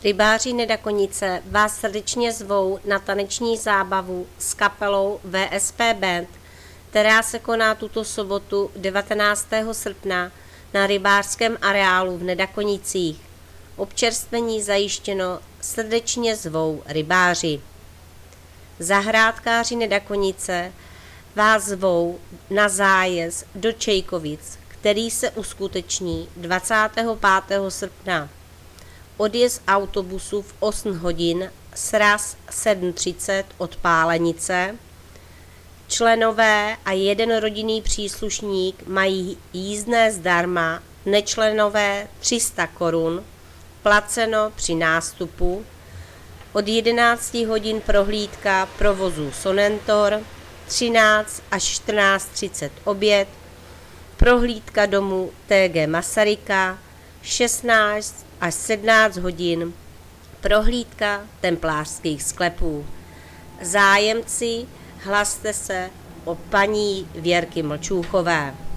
Rybáři Nedakonice vás srdečně zvou na taneční zábavu s kapelou VSP Band, která se koná tuto sobotu 19. srpna na rybářském areálu v Nedakonicích. Občerstvení zajištěno, srdečně zvou rybáři. Zahrádkáři Nedakonice vás zvou na zájezd do Čejkovic, který se uskuteční 25. srpna. Odjezd autobusu v 8 hodin, sraz 7:30 od Pálenice. Členové a jeden rodinný příslušník mají jízdné zdarma, nečlenové 300 korun, placeno při nástupu. Od 11 hodin prohlídka provozu Sonentor, 13 až 14:30 oběd, prohlídka domu TG Masaryka, 16 až 17 hodin, prohlídka templářských sklepů. Zájemci, hlaste se o paní Věrky Mlčůchové.